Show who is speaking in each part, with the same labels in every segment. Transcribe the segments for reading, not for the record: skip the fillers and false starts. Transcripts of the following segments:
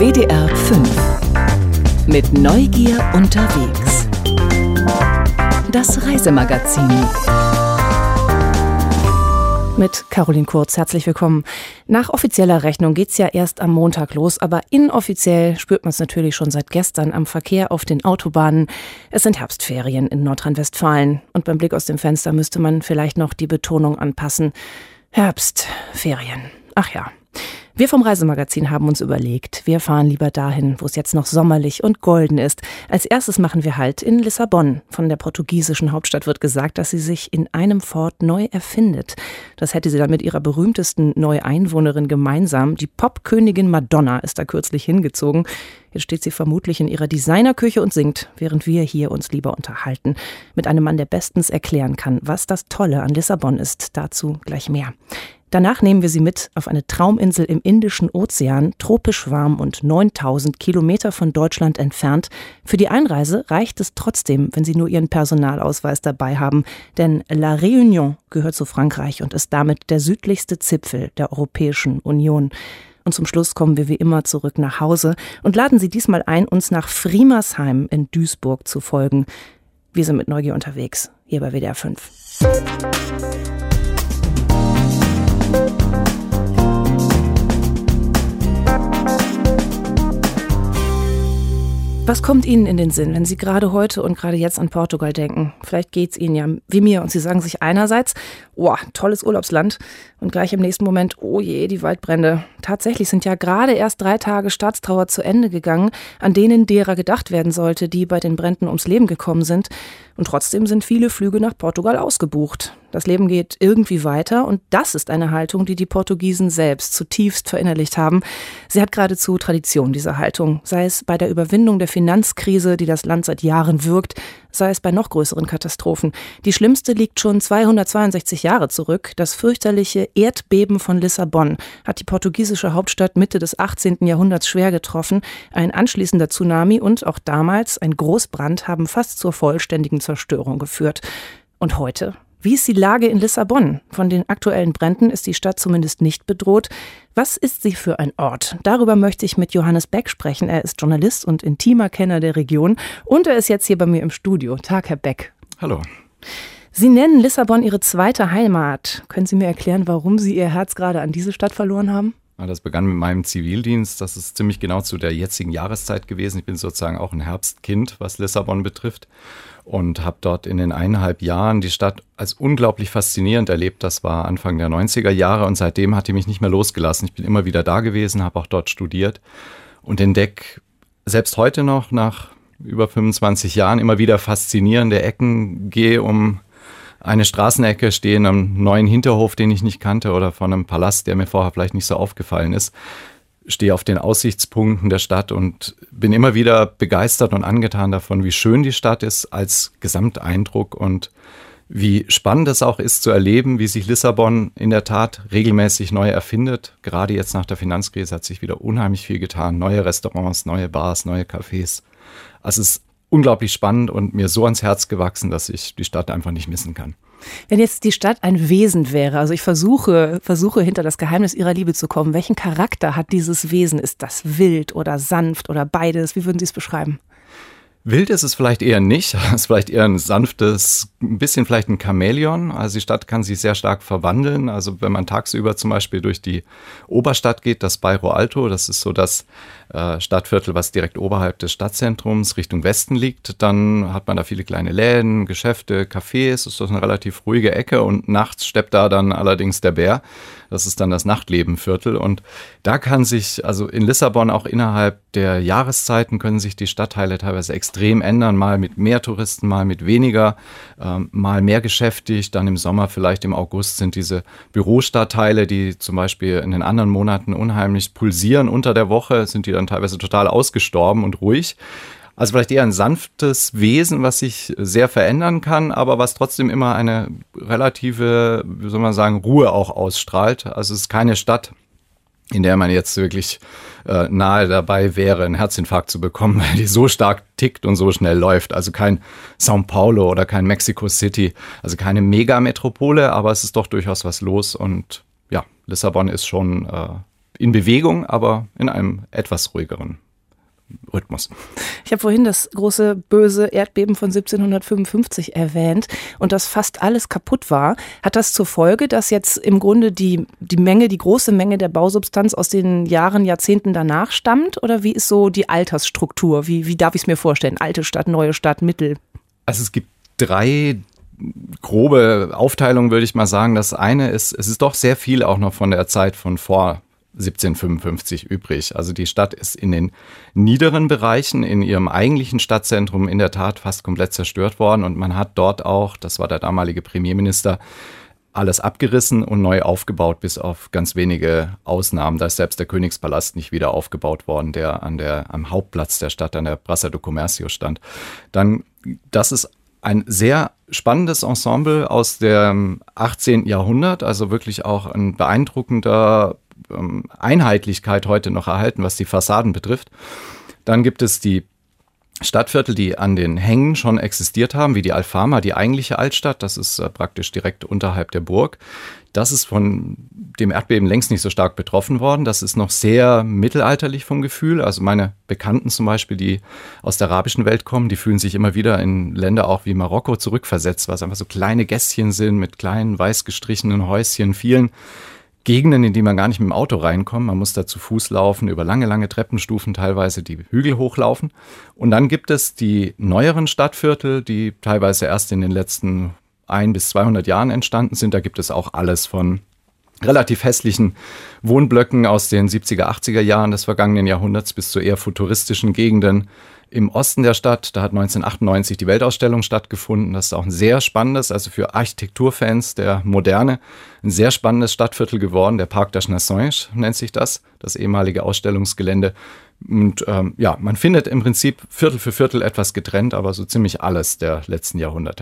Speaker 1: WDR 5 mit Neugier unterwegs. Das Reisemagazin.
Speaker 2: Mit Caroline Kurz, herzlich willkommen. Nach offizieller Rechnung geht's ja erst am Montag los, aber inoffiziell spürt man es natürlich schon seit gestern am Verkehr auf den Autobahnen. Es sind Herbstferien in Nordrhein-Westfalen und beim Blick aus dem Fenster müsste man vielleicht noch die Betonung anpassen. Herbstferien. Ach ja. Wir vom Reisemagazin haben uns überlegt, wir fahren lieber dahin, wo es jetzt noch sommerlich und golden ist. Als erstes machen wir Halt in Lissabon. Von der portugiesischen Hauptstadt wird gesagt, dass sie sich in einem Fort neu erfindet. Das hätte sie dann mit ihrer berühmtesten Neueinwohnerin gemeinsam. Die Popkönigin Madonna ist da kürzlich hingezogen. Jetzt steht sie vermutlich in ihrer Designerküche und singt, während wir hier uns lieber unterhalten. Mit einem Mann, der bestens erklären kann, was das Tolle an Lissabon ist. Dazu gleich mehr. Danach nehmen wir Sie mit auf eine Trauminsel im Indischen Ozean, tropisch warm und 9000 Kilometer von Deutschland entfernt. Für die Einreise reicht es trotzdem, wenn Sie nur Ihren Personalausweis dabei haben, denn La Réunion gehört zu Frankreich und ist damit der südlichste Zipfel der Europäischen Union. Und zum Schluss kommen wir wie immer zurück nach Hause und laden Sie diesmal ein, uns nach Friemersheim in Duisburg zu folgen. Wir sind mit Neugier unterwegs, hier bei WDR 5. Was kommt Ihnen in den Sinn, wenn Sie gerade heute und gerade jetzt an Portugal denken? Vielleicht geht es Ihnen ja wie mir und Sie sagen sich einerseits, tolles Urlaubsland und gleich im nächsten Moment, oh je, die Waldbrände. Tatsächlich sind ja gerade erst 3 Tage Staatstrauer zu Ende gegangen, an denen derer gedacht werden sollte, die bei den Bränden ums Leben gekommen sind. Und trotzdem sind viele Flüge nach Portugal ausgebucht. Das Leben geht irgendwie weiter und das ist eine Haltung, die die Portugiesen selbst zutiefst verinnerlicht haben. Sie hat geradezu Tradition, diese Haltung, sei es bei der Überwindung der Finanzkrise, die das Land seit Jahren würgt, sei es bei noch größeren Katastrophen. Die schlimmste liegt schon 262 Jahre zurück. Das fürchterliche Erdbeben von Lissabon hat die portugiesische Hauptstadt Mitte des 18. Jahrhunderts schwer getroffen. Ein anschließender Tsunami und auch damals ein Großbrand haben fast zur vollständigen Zerstörung geführt. Und heute? Wie ist die Lage in Lissabon? Von den aktuellen Bränden ist die Stadt zumindest nicht bedroht. Was ist sie für ein Ort? Darüber möchte ich mit Johannes Beck sprechen. Er ist Journalist und intimer Kenner der Region. Und er ist jetzt hier bei mir im Studio. Tag, Herr Beck.
Speaker 3: Hallo.
Speaker 2: Sie nennen Lissabon Ihre zweite Heimat. Können Sie mir erklären, warum Sie Ihr Herz gerade an diese Stadt verloren haben?
Speaker 3: Das begann mit meinem Zivildienst. Das ist ziemlich genau zu der jetzigen Jahreszeit gewesen. Ich bin sozusagen auch ein Herbstkind, was Lissabon betrifft. Und habe dort in den 1,5 Jahren die Stadt als unglaublich faszinierend erlebt. Das war Anfang der 90er Jahre und seitdem hat die mich nicht mehr losgelassen. Ich bin immer wieder da gewesen, habe auch dort studiert und entdecke selbst heute noch nach über 25 Jahren immer wieder faszinierende Ecken. Gehe um eine Straßenecke, stehe in einem neuen Hinterhof, den ich nicht kannte oder vor einem Palast, der mir vorher vielleicht nicht so aufgefallen ist. Stehe auf den Aussichtspunkten der Stadt und bin immer wieder begeistert und angetan davon, wie schön die Stadt ist als Gesamteindruck und wie spannend es auch ist zu erleben, wie sich Lissabon in der Tat regelmäßig neu erfindet. Gerade jetzt nach der Finanzkrise hat sich wieder unheimlich viel getan. Neue Restaurants, neue Bars, neue Cafés. Also es ist unglaublich spannend und mir so ans Herz gewachsen, dass ich die Stadt einfach nicht missen kann.
Speaker 2: Wenn jetzt die Stadt ein Wesen wäre, also ich versuche hinter das Geheimnis Ihrer Liebe zu kommen, welchen Charakter hat dieses Wesen? Ist das wild oder sanft oder beides? Wie würden Sie es beschreiben?
Speaker 3: Wild ist es vielleicht eher nicht. Es ist vielleicht eher ein sanftes, ein bisschen vielleicht ein Chamäleon. Also die Stadt kann sich sehr stark verwandeln. Also wenn man tagsüber zum Beispiel durch die Oberstadt geht, das Bairro Alto, das ist so das Stadtviertel, was direkt oberhalb des Stadtzentrums Richtung Westen liegt, dann hat man da viele kleine Läden, Geschäfte, Cafés. Es ist eine relativ ruhige Ecke und nachts steppt da dann allerdings der Bär. Das ist dann das Nachtlebenviertel und da kann sich, also in Lissabon auch innerhalb der Jahreszeiten können sich die Stadtteile teilweise extrem ändern, mal mit mehr Touristen, mal mit weniger, mal mehr geschäftig, dann im Sommer, vielleicht im August sind diese Bürostadtteile, die zum Beispiel in den anderen Monaten unheimlich pulsieren unter der Woche, sind die dann teilweise total ausgestorben und ruhig. Also vielleicht eher ein sanftes Wesen, was sich sehr verändern kann, aber was trotzdem immer eine relative, wie soll man sagen, Ruhe auch ausstrahlt. Also es ist keine Stadt, in der man jetzt wirklich nahe dabei wäre, einen Herzinfarkt zu bekommen, weil die so stark tickt und so schnell läuft. Also kein São Paulo oder kein Mexico City, also keine Megametropole, aber es ist doch durchaus was los. Und ja, Lissabon ist schon in Bewegung, aber in einem etwas ruhigeren Rhythmus.
Speaker 2: Ich habe vorhin das große, böse Erdbeben von 1755 erwähnt und dass fast alles kaputt war. Hat das zur Folge, dass jetzt im Grunde die große Menge der Bausubstanz aus den Jahrzehnten danach stammt? Oder wie ist so die Altersstruktur? Wie darf ich es mir vorstellen? Alte Stadt, neue Stadt, Mittel?
Speaker 3: Also es gibt 3 grobe Aufteilungen, würde ich mal sagen. Das eine ist, es ist doch sehr viel auch noch von der Zeit von vor 1755 übrig. Also die Stadt ist in den niederen Bereichen, in ihrem eigentlichen Stadtzentrum in der Tat fast komplett zerstört worden und man hat dort auch, das war der damalige Premierminister, alles abgerissen und neu aufgebaut, bis auf ganz wenige Ausnahmen. Da ist selbst der Königspalast nicht wieder aufgebaut worden, der am Hauptplatz der Stadt, an der Praça do Comércio stand. Dann, das ist ein sehr spannendes Ensemble aus dem 18. Jahrhundert, also wirklich auch ein beeindruckender Einheitlichkeit heute noch erhalten, was die Fassaden betrifft. Dann gibt es die Stadtviertel, die an den Hängen schon existiert haben, wie die Alfama, die eigentliche Altstadt. Das ist praktisch direkt unterhalb der Burg. Das ist von dem Erdbeben längst nicht so stark betroffen worden. Das ist noch sehr mittelalterlich vom Gefühl. Also meine Bekannten zum Beispiel, die aus der arabischen Welt kommen, die fühlen sich immer wieder in Länder auch wie Marokko zurückversetzt, weil es einfach so kleine Gässchen sind mit kleinen weiß gestrichenen Häuschen, vielen Gegenden, in die man gar nicht mit dem Auto reinkommt. Man muss da zu Fuß laufen, über lange, lange Treppenstufen, teilweise die Hügel hochlaufen. Und dann gibt es die neueren Stadtviertel, die teilweise erst in den letzten 100 bis 200 Jahren entstanden sind. Da gibt es auch alles von relativ hässlichen Wohnblöcken aus den 70er, 80er Jahren des vergangenen Jahrhunderts bis zu eher futuristischen Gegenden im Osten der Stadt. Da hat 1998 die Weltausstellung stattgefunden. Das ist auch ein sehr spannendes, also für Architekturfans der Moderne, ein sehr spannendes Stadtviertel geworden. Der Parc das Nações nennt sich das ehemalige Ausstellungsgelände. Und man findet im Prinzip Viertel für Viertel etwas getrennt, aber so ziemlich alles der letzten Jahrhunderte.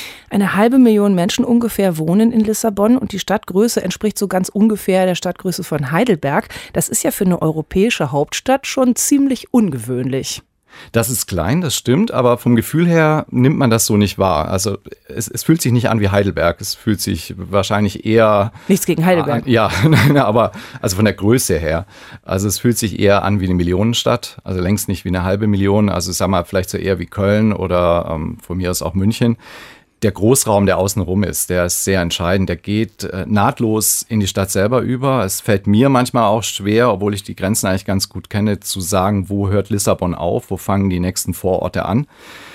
Speaker 2: 500.000 Menschen ungefähr wohnen in Lissabon und die Stadtgröße entspricht so ganz ungefähr der Stadtgröße von Heidelberg. Das ist ja für eine europäische Hauptstadt schon ziemlich ungewöhnlich.
Speaker 3: Das ist klein, das stimmt, aber vom Gefühl her nimmt man das so nicht wahr. Also es fühlt sich nicht an wie Heidelberg, es fühlt sich wahrscheinlich eher...
Speaker 2: Nichts gegen Heidelberg.
Speaker 3: Aber also von der Größe her. Also es fühlt sich eher an wie eine Millionenstadt, also längst nicht wie eine halbe Million. Also sagen wir vielleicht so eher wie Köln oder von mir aus auch München. Der Großraum, der außenrum ist, der ist sehr entscheidend. Der geht nahtlos in die Stadt selber über. Es fällt mir manchmal auch schwer, obwohl ich die Grenzen eigentlich ganz gut kenne, zu sagen, wo hört Lissabon auf, wo fangen die nächsten Vororte an.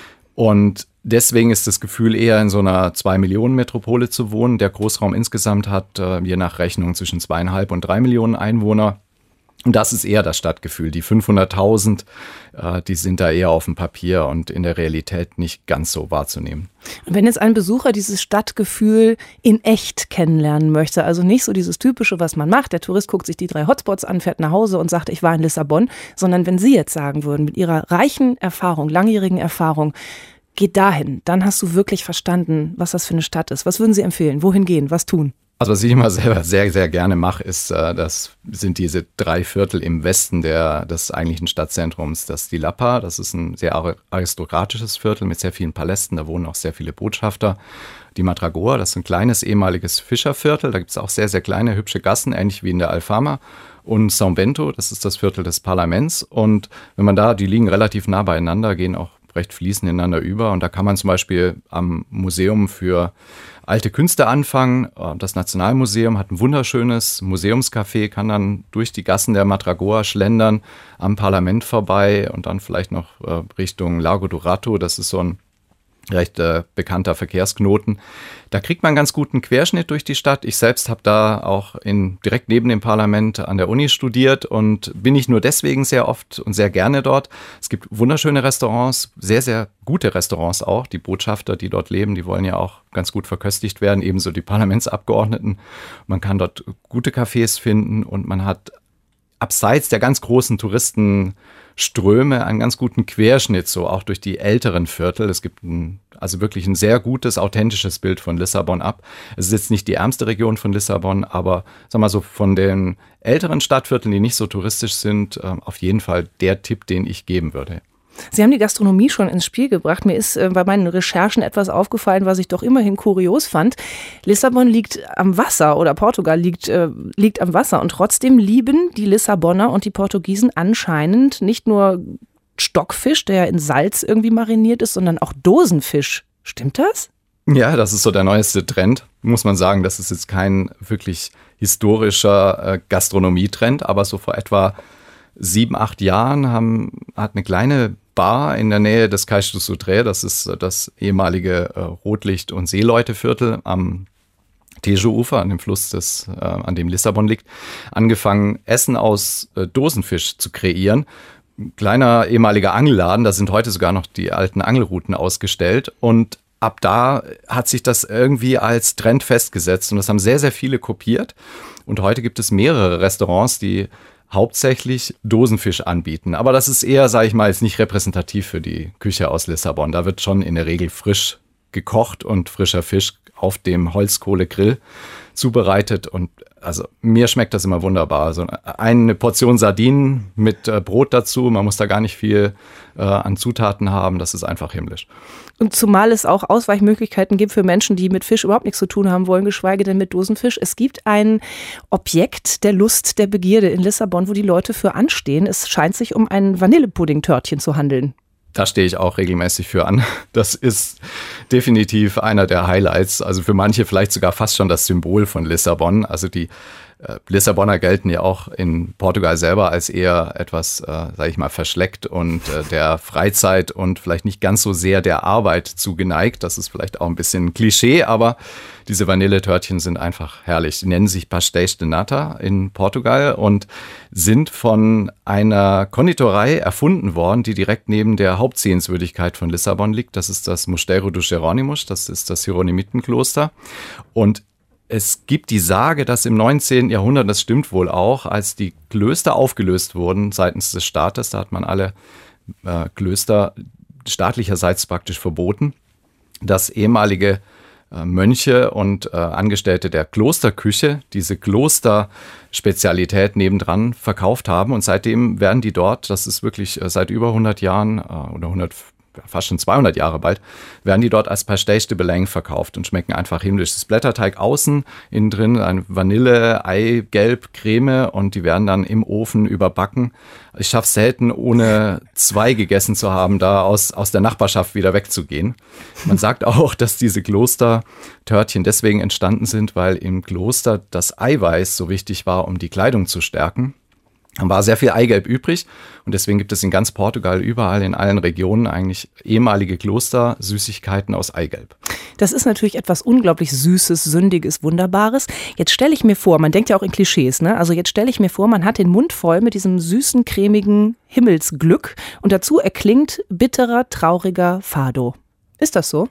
Speaker 3: Und deswegen ist das Gefühl eher in so einer 2-Millionen-Metropole zu wohnen. Der Großraum insgesamt hat je nach Rechnung zwischen 2,5 und 3 Millionen Einwohner. Und das ist eher das Stadtgefühl. Die 500.000, die sind da eher auf dem Papier und in der Realität nicht ganz so wahrzunehmen.
Speaker 2: Und wenn jetzt ein Besucher dieses Stadtgefühl in echt kennenlernen möchte, also nicht so dieses Typische, was man macht, der Tourist guckt sich die 3 Hotspots an, fährt nach Hause und sagt, ich war in Lissabon, sondern wenn Sie jetzt sagen würden, mit Ihrer reichen Erfahrung, langjährigen Erfahrung, geht dahin, dann hast du wirklich verstanden, was das für eine Stadt ist. Was würden Sie empfehlen? Wohin gehen? Was tun?
Speaker 3: Also was ich immer selber sehr, sehr gerne mache, das sind diese 3 Viertel im Westen des eigentlichen Stadtzentrums. Das ist die Lapa, das ist ein sehr aristokratisches Viertel mit sehr vielen Palästen, da wohnen auch sehr viele Botschafter. Die Matragoa, das ist ein kleines ehemaliges Fischerviertel, da gibt es auch sehr, sehr kleine, hübsche Gassen, ähnlich wie in der Alfama. Und São Bento, das ist das Viertel des Parlaments. Und wenn man die liegen relativ nah beieinander, gehen auch recht fließend ineinander über. Und da kann man zum Beispiel am Museum für alte Künste anfangen. Das Nationalmuseum hat ein wunderschönes Museumscafé, kann dann durch die Gassen der Matragoa schlendern, am Parlament vorbei und dann vielleicht noch Richtung Lago do Rato. Das ist so ein recht bekannter Verkehrsknoten. Da kriegt man einen ganz guten Querschnitt durch die Stadt. Ich selbst habe da auch direkt neben dem Parlament an der Uni studiert und bin nicht nur deswegen sehr oft und sehr gerne dort. Es gibt wunderschöne Restaurants, sehr, sehr gute Restaurants auch. Die Botschafter, die dort leben, die wollen ja auch ganz gut verköstigt werden, ebenso die Parlamentsabgeordneten. Man kann dort gute Cafés finden und man hat abseits der ganz großen Touristenströme einen ganz guten Querschnitt, so auch durch die älteren Viertel. Es gibt also wirklich ein sehr gutes, authentisches Bild von Lissabon ab. Es ist jetzt nicht die ärmste Region von Lissabon, aber sag mal so von den älteren Stadtvierteln, die nicht so touristisch sind, auf jeden Fall der Tipp, den ich geben würde.
Speaker 2: Sie haben die Gastronomie schon ins Spiel gebracht. Mir ist bei meinen Recherchen etwas aufgefallen, was ich doch immerhin kurios fand. Lissabon liegt am Wasser oder Portugal liegt am Wasser und trotzdem lieben die Lissabonner und die Portugiesen anscheinend nicht nur Stockfisch, der in Salz irgendwie mariniert ist, sondern auch Dosenfisch. Stimmt das?
Speaker 3: Ja, das ist so der neueste Trend, muss man sagen. Das ist jetzt kein wirklich historischer Gastronomietrend, aber so vor etwa 7-8 Jahren hat eine kleine Bar in der Nähe des Cais do Sodré, das ist das ehemalige Rotlicht- und Seeleuteviertel am Tejo-Ufer, an dem Fluss, an dem Lissabon liegt, angefangen, Essen aus Dosenfisch zu kreieren. Ein kleiner ehemaliger Angelladen, da sind heute sogar noch die alten Angelrouten ausgestellt und ab da hat sich das irgendwie als Trend festgesetzt und das haben sehr, sehr viele kopiert und heute gibt es mehrere Restaurants, die hauptsächlich Dosenfisch anbieten. Aber das ist eher, sage ich mal, jetzt nicht repräsentativ für die Küche aus Lissabon. Da wird schon in der Regel frisch gekocht und frischer Fisch auf dem Holzkohlegrill zubereitet. Und also mir schmeckt das immer wunderbar. Also eine Portion Sardinen mit Brot dazu. Man muss da gar nicht viel an Zutaten haben. Das ist einfach himmlisch.
Speaker 2: Und zumal es auch Ausweichmöglichkeiten gibt für Menschen, die mit Fisch überhaupt nichts zu tun haben wollen, geschweige denn mit Dosenfisch. Es gibt ein Objekt der Lust, der Begierde in Lissabon, wo die Leute für anstehen. Es scheint sich um ein Vanillepudding-Törtchen zu handeln.
Speaker 3: Da stehe ich auch regelmäßig für an. Das ist definitiv einer der Highlights. Also für manche vielleicht sogar fast schon das Symbol von Lissabon. Also die Lissabonner gelten ja auch in Portugal selber als eher etwas, sage ich mal, verschleckt und der Freizeit und vielleicht nicht ganz so sehr der Arbeit zugeneigt. Das ist vielleicht auch ein bisschen ein Klischee, aber diese Vanilletörtchen sind einfach herrlich. Die nennen sich Pastéis de Nata in Portugal und sind von einer Konditorei erfunden worden, die direkt neben der Hauptsehenswürdigkeit von Lissabon liegt. Das ist das Mosteiro dos Jerónimos, das ist das Hieronymitenkloster. Und es gibt die Sage, dass im 19. Jahrhundert, das stimmt wohl auch, als die Klöster aufgelöst wurden seitens des Staates, da hat man alle Klöster staatlicherseits praktisch verboten, dass ehemalige Mönche und Angestellte der Klosterküche diese Klosterspezialität nebendran verkauft haben und seitdem werden die dort, das ist wirklich seit über 100 Jahren oder fast schon 200 Jahre bald, werden die dort als Pastéis de Belém verkauft und schmecken einfach himmlisch. Das Blätterteig außen, innen drin ein Vanille, Eigelb, Creme und die werden dann im Ofen überbacken. Ich schaffe es selten, ohne 2 gegessen zu haben, da aus der Nachbarschaft wieder wegzugehen. Man sagt auch, dass diese Klostertörtchen deswegen entstanden sind, weil im Kloster das Eiweiß so wichtig war, um die Kleidung zu stärken. Dann war sehr viel Eigelb übrig und deswegen gibt es in ganz Portugal überall in allen Regionen eigentlich ehemalige Klostersüßigkeiten aus Eigelb.
Speaker 2: Das ist natürlich etwas unglaublich Süßes, Sündiges, Wunderbares. Jetzt stelle ich mir vor, man denkt ja auch in Klischees, ne? Also jetzt stelle ich mir vor, man hat den Mund voll mit diesem süßen, cremigen Himmelsglück und dazu erklingt bitterer, trauriger Fado. Ist das so?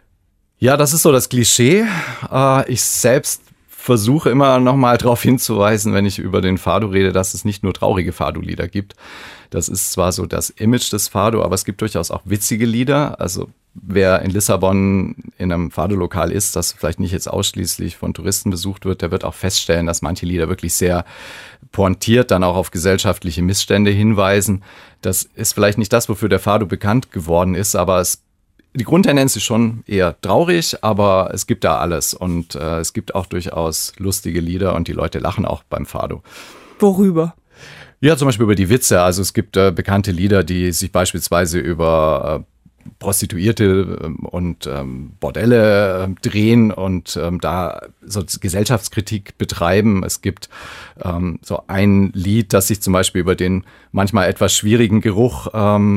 Speaker 3: Ja, das ist so das Klischee. Ich selbst versuche immer nochmal darauf hinzuweisen, wenn ich über den Fado rede, dass es nicht nur traurige Fado-Lieder gibt. Das ist zwar so das Image des Fado, aber es gibt durchaus auch witzige Lieder. Also wer in Lissabon in einem Fado-Lokal ist, das vielleicht nicht jetzt ausschließlich von Touristen besucht wird, der wird auch feststellen, dass manche Lieder wirklich sehr pointiert dann auch auf gesellschaftliche Missstände hinweisen. Das ist vielleicht nicht das, wofür der Fado bekannt geworden ist, aber die Grundtendenz ist schon eher traurig, aber es gibt da alles und es gibt auch durchaus lustige Lieder und die Leute lachen auch beim Fado.
Speaker 2: Worüber?
Speaker 3: Ja, zum Beispiel über die Witze. Also es gibt bekannte Lieder, die sich beispielsweise über Prostituierte und Bordelle drehen und da so Gesellschaftskritik betreiben. Es gibt so ein Lied, das sich zum Beispiel über den manchmal etwas schwierigen Geruch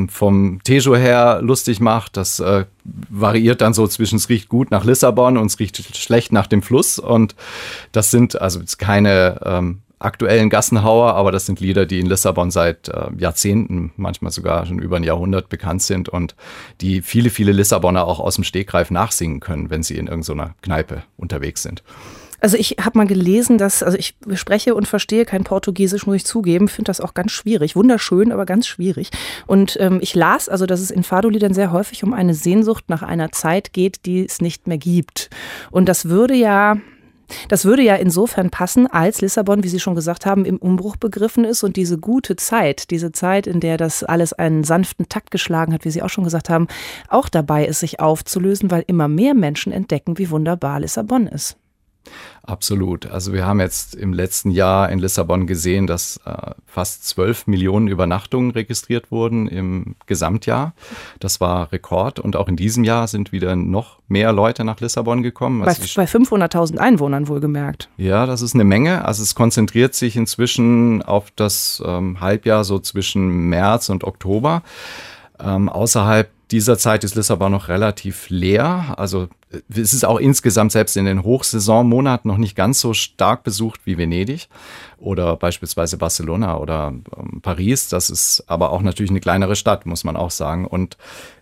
Speaker 3: vom Tejo her lustig macht. Das variiert dann so zwischen es riecht gut nach Lissabon und es riecht schlecht nach dem Fluss. Und das sind also jetzt keine aktuellen Gassenhauer, aber das sind Lieder, die in Lissabon seit Jahrzehnten, manchmal sogar schon über ein Jahrhundert bekannt sind und die viele, viele Lissabonner auch aus dem Stegreif nachsingen können, wenn sie in irgendeiner Kneipe unterwegs sind.
Speaker 2: Also ich habe mal gelesen, dass, also ich spreche und verstehe kein Portugiesisch, muss ich zugeben, finde das auch ganz schwierig. Wunderschön, aber ganz schwierig. Und ich las, also dass es in Fado-Liedern sehr häufig um eine Sehnsucht nach einer Zeit geht, die es nicht mehr gibt. Und das würde ja Das würde ja insofern passen, als Lissabon, wie Sie schon gesagt haben, im Umbruch begriffen ist und diese gute Zeit, diese Zeit, in der das alles einen sanften Takt geschlagen hat, wie Sie auch schon gesagt haben, auch dabei ist, sich aufzulösen, weil immer mehr Menschen entdecken, wie wunderbar Lissabon ist.
Speaker 3: Absolut. Also wir haben jetzt im letzten Jahr in Lissabon gesehen, dass fast 12 Millionen Übernachtungen registriert wurden im Gesamtjahr. Das war Rekord. Und auch in diesem Jahr sind wieder noch mehr Leute nach Lissabon gekommen.
Speaker 2: Bei 500.000 Einwohnern wohlgemerkt.
Speaker 3: Ja, das ist eine Menge. Also es konzentriert sich inzwischen auf das Halbjahr so zwischen März und Oktober. Außerhalb dieser Zeit ist Lissabon noch relativ leer. Also es ist auch insgesamt selbst in den Hochsaisonmonaten noch nicht ganz so stark besucht wie Venedig oder beispielsweise Barcelona oder Paris. Das ist aber auch natürlich eine kleinere Stadt, muss man auch sagen. Und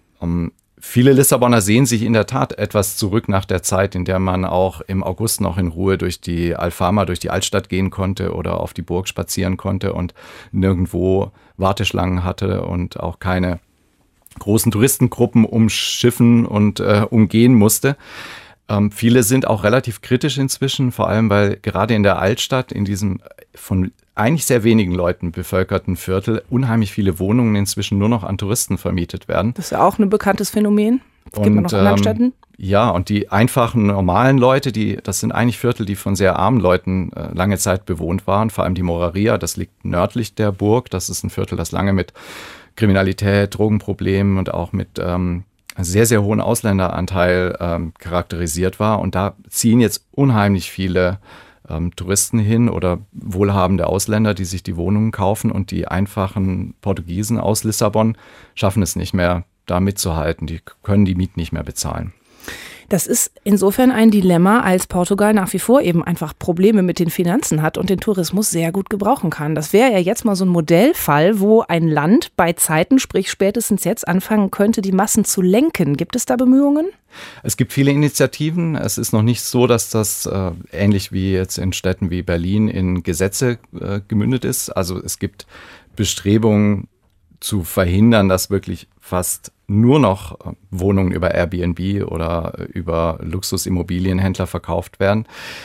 Speaker 3: viele Lissabonner sehen sich in der Tat etwas zurück nach der Zeit, in der man auch im August noch in Ruhe durch die Alfama, durch die Altstadt gehen konnte oder auf die Burg spazieren konnte und nirgendwo Warteschlangen hatte und auch keine großen Touristengruppen umschiffen und umgehen musste. Viele sind auch relativ kritisch inzwischen, vor allem weil gerade in der Altstadt, in diesem von eigentlich sehr wenigen Leuten bevölkerten Viertel, unheimlich viele Wohnungen inzwischen nur noch an Touristen vermietet werden.
Speaker 2: Das ist ja auch ein bekanntes Phänomen. Das gibt man noch in anderen Städten.
Speaker 3: Ja, und die einfachen, normalen Leute, das sind eigentlich Viertel, die von sehr armen Leuten lange Zeit bewohnt waren. Vor allem die Moraria, das liegt nördlich der Burg. Das ist ein Viertel, das lange mit Kriminalität, Drogenproblemen und auch mit sehr, sehr hohen Ausländeranteil charakterisiert war. Und da ziehen jetzt unheimlich viele Touristen hin oder wohlhabende Ausländer, die sich die Wohnungen kaufen. Und die einfachen Portugiesen aus Lissabon schaffen es nicht mehr, da mitzuhalten. Die können die Mieten nicht mehr bezahlen.
Speaker 2: Das ist insofern ein Dilemma, als Portugal nach wie vor eben einfach Probleme mit den Finanzen hat und den Tourismus sehr gut gebrauchen kann. Das wäre ja jetzt mal so ein Modellfall, wo ein Land bei Zeiten, sprich spätestens jetzt, anfangen könnte, die Massen zu lenken. Gibt es da Bemühungen?
Speaker 3: Es gibt viele Initiativen. Es ist noch nicht so, dass das ähnlich wie jetzt in Städten wie Berlin in Gesetze gemündet ist. Also es gibt Bestrebungen zu verhindern, dass wirklich fast nur noch Wohnungen über Airbnb oder über Luxusimmobilienhändler verkauft werden.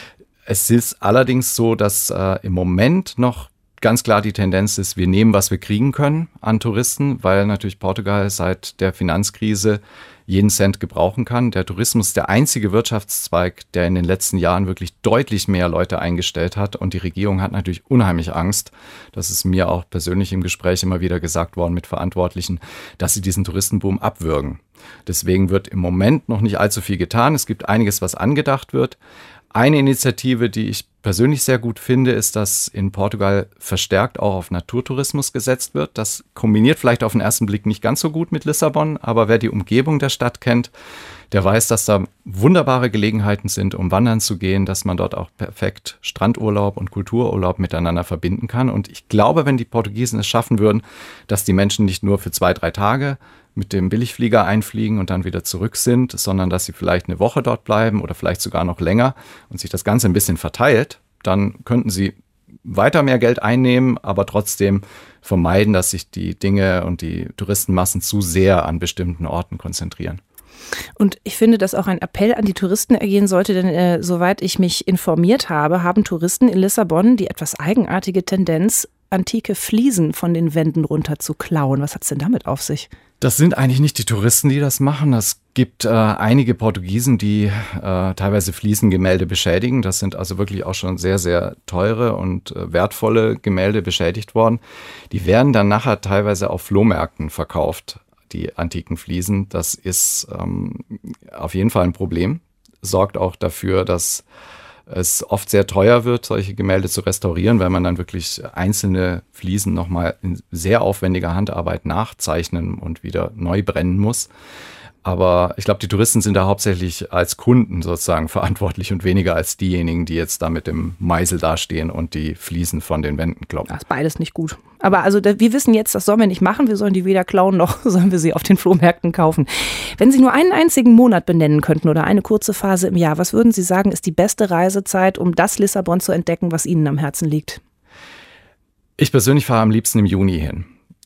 Speaker 3: Es ist allerdings so, dass im Moment noch ganz klar die Tendenz ist, wir nehmen, was wir kriegen können an Touristen, weil natürlich Portugal seit der Finanzkrise jeden Cent gebrauchen kann. Der Tourismus ist der einzige Wirtschaftszweig, der in den letzten Jahren wirklich deutlich mehr Leute eingestellt hat. Und die Regierung hat natürlich unheimlich Angst. Das ist mir auch persönlich im Gespräch immer wieder gesagt worden mit Verantwortlichen, dass sie diesen Touristenboom abwürgen. Deswegen wird im Moment noch nicht allzu viel getan. Es gibt einiges, was angedacht wird. Eine Initiative, die ich persönlich sehr gut finde, ist, dass in Portugal verstärkt auch auf Naturtourismus gesetzt wird. Das kombiniert vielleicht auf den ersten Blick nicht ganz so gut mit Lissabon, aber wer die Umgebung der Stadt kennt, der weiß, dass da wunderbare Gelegenheiten sind, um wandern zu gehen, dass man dort auch perfekt Strandurlaub und Kultururlaub miteinander verbinden kann. Und ich glaube, wenn die Portugiesen es schaffen würden, dass die Menschen nicht nur für 2-3 Tage mit dem Billigflieger einfliegen und dann wieder zurück sind, sondern dass sie vielleicht eine Woche dort bleiben oder vielleicht sogar noch länger und sich das Ganze ein bisschen verteilt, dann könnten sie weiter mehr Geld einnehmen, aber trotzdem vermeiden, dass sich die Dinge und die Touristenmassen zu sehr an bestimmten Orten konzentrieren.
Speaker 2: Und ich finde, dass auch ein Appell an die Touristen ergehen sollte, denn soweit ich mich informiert habe, haben Touristen in Lissabon die etwas eigenartige Tendenz, antike Fliesen von den Wänden runter zu klauen. Was hat es denn damit auf sich?
Speaker 3: Das sind eigentlich nicht die Touristen, die das machen. Es gibt einige Portugiesen, die teilweise Fliesengemälde beschädigen. Das sind also wirklich auch schon sehr, sehr teure und wertvolle Gemälde beschädigt worden. Die werden dann nachher teilweise auf Flohmärkten verkauft, die antiken Fliesen. Das ist auf jeden Fall ein Problem. Sorgt auch dafür, dass es oft sehr teuer wird, solche Gemälde zu restaurieren, weil man dann wirklich einzelne Fliesen nochmal in sehr aufwendiger Handarbeit nachzeichnen und wieder neu brennen muss. Aber ich glaube, die Touristen sind da hauptsächlich als Kunden sozusagen verantwortlich und weniger als diejenigen, die jetzt da mit dem Meißel dastehen und die Fliesen von den Wänden kloppen.
Speaker 2: Das ist beides nicht gut. Aber also wir wissen jetzt, das sollen wir nicht machen. Wir sollen die weder klauen, noch sollen wir sie auf den Flohmärkten kaufen. Wenn Sie nur einen einzigen Monat benennen könnten oder eine kurze Phase im Jahr, was würden Sie sagen, ist die beste Reisezeit, um das Lissabon zu entdecken, was Ihnen am Herzen liegt?
Speaker 3: Ich persönlich fahre am liebsten im Juni hin.